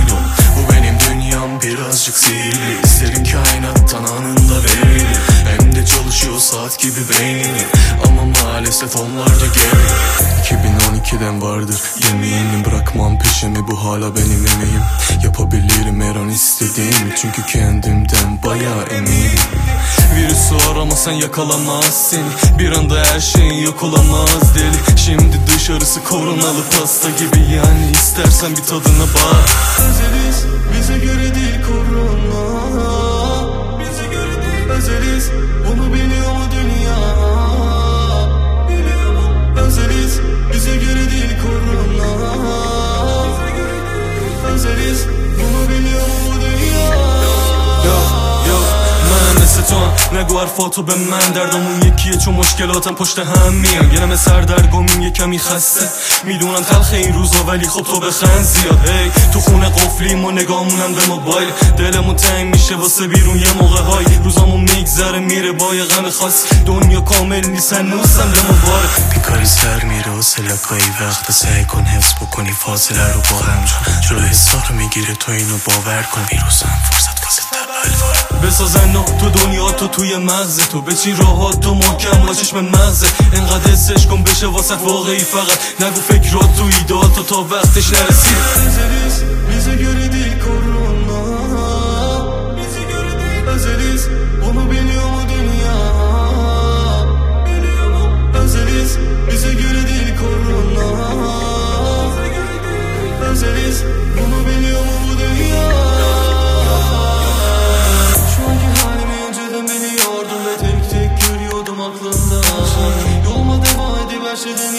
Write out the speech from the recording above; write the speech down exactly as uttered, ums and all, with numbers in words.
yok. Bu benim dünyam birazcık sihirli. İsterim kainattan anında verir. Hem de çalışıyor saat gibi beynim. Ama maalesef onlar da geri. iki bin on ikiden vardır yeminim, bırakmam peşimi, bu hala benim emeğim. Yapabilirim her an istediğimi, çünkü kendimden bayağı eminim. Virüsü arama sen yakalamaz seni, bir anda her şeyin yok olamaz deli. Şimdi dışarısı koronalı pasta gibi, yani istersen bir tadına bak. Özeliz, bize göre değil korona. Bize göre değil. Özeliz, bunu biliyor mu dünya? Biliyor mu? Özeliz, bize göre değil korona. Özeliz, bunu biliyor mu dünya? Yo, yo, من مثل تو نگو حرفاتو به من، دردامون یکیه چون مشکلاتم پشت هم میان. یه نمه سردرگمیم یه کمی خسته، میدونم تلخه این روزا ولی خب تو بخند زیاد. هی تو خونه قفلیم و نگامونم به موبایل، دلمون تنگ میشه واسه بیرون یه موقع های. روزامون میگذره میره با یه غم خاص، دنیا کامل نیست هنوزم به مباره. بیکاری سر میره و سلکایی وقت، سعی کن حفظ بکنی فاصله رو با هم، جلو حسا رو میگیره تو اینو باور کن. ویروسم فرصت واسه تبلواره. بسازن تو دنیا تو توی مغز تو، بچین راحت تو محکم با چشم مغزه. انقدر حسش کن بشه واسه واقعی، فقط نگو فکرات تو ایدات تو تا وقتش نرسید. Özeliz, bize göre değil korona. Bize göre değil. Özeliz, bunu biliyor mu dünya? Biliyor mu? Özeliz, bize göre değil korona. Özeliz, bunu biliyor mu bu dünya? Biliyordum ve tek tek görüyordum aklımda. Yoluma devam edip her şeyden